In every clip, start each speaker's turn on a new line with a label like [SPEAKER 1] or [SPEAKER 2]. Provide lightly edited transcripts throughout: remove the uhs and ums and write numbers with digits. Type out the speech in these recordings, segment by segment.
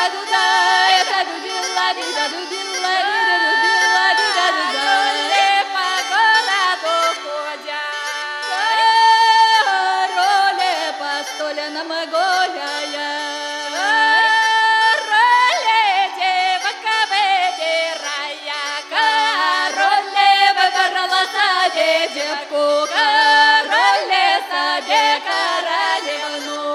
[SPEAKER 1] Нам гуляя,
[SPEAKER 2] роли девка выбирая,
[SPEAKER 1] король выбрала себе девку, король себе королевну.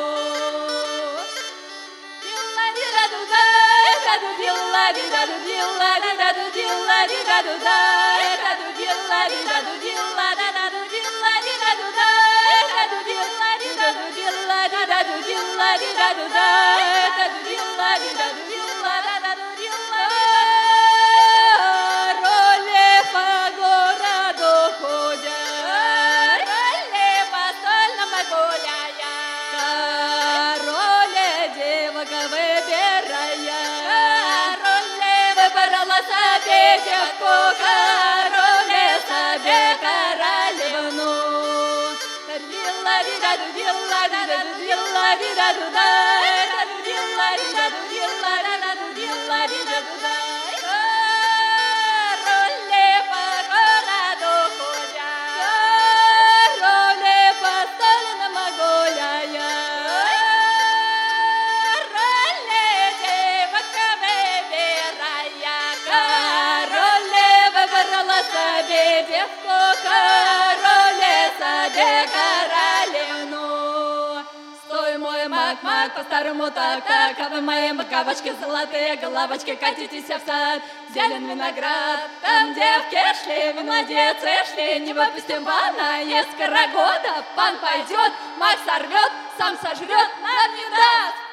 [SPEAKER 1] Роли по городу ходят,
[SPEAKER 2] роли по стольному гуляя,
[SPEAKER 1] король девка выбирая,
[SPEAKER 2] король
[SPEAKER 1] выбрала себе девку, король себе королевну.
[SPEAKER 2] роли по городу ходят,
[SPEAKER 1] Роли по стольному гуляя,
[SPEAKER 2] роли девка выбирая,
[SPEAKER 1] король выбрала себе девку, король себе королевну. Стой, мой мак-мак, по-старому так-так, а вы мои маковочки золотые, головочки, катитесь в сад, зелен виноград. Там девки шли, молодецы шли, не выпустим пана, есть скорогода, пан пойдет, мак сорвет, сам сожрет, нам не даст.